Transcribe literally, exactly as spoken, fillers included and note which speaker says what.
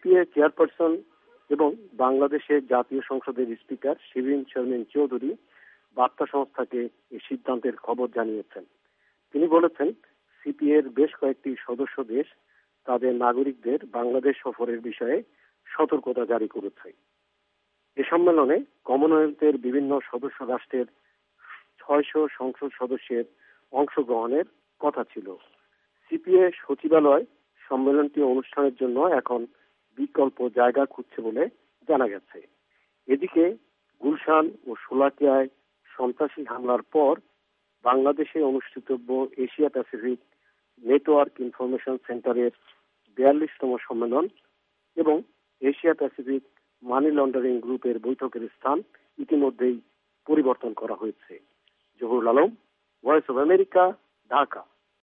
Speaker 1: CPA chairperson এবং বাংলাদেশের জাতীয় সংসদের স্পিকার শিরীন শারমিন চৌধুরী বার্তা সংস্থাকে এই সিদ্ধান্তের খবর জানিয়েছেন। তিনি বলেছেন, সিপিএ এর বেশ কয়েকটি সদস্য দেশ তাদের নাগরিকদের বাংলাদেশ সফরের বিষয়ে সতর্কতা জারি করেছে। এ সম্মেলনে কমনওয়েলথের বিভিন্ন সদস্য রাষ্ট্রের ছয়শ সংসদ সদস্যের অংশগ্রহণের কথা ছিল। সিপিএ সচিবালয় সম্মেলনটি অনুষ্ঠানের জন্য এখন বিকল্প জায়গা খুঁজছে বলে জানা গেছে। এদিকে গুলশান ও শোলাকিয়ায় সন্ত্রাসী হামলার পর বাংলাদেশে অনুষ্ঠিতব্য এশিয়া প্যাসিফিক নেটওয়ার্ক ইনফরমেশন সেন্টারের বিয়াল্লিশতম সম্মেলন এবং এশিয়া প্যাসিফিক মানি লন্ডারিং গ্রুপের বৈঠকের স্থান ইতিমধ্যেই পরিবর্তন করা হয়েছে। Zahurul Alam, voice of America, Dhaka.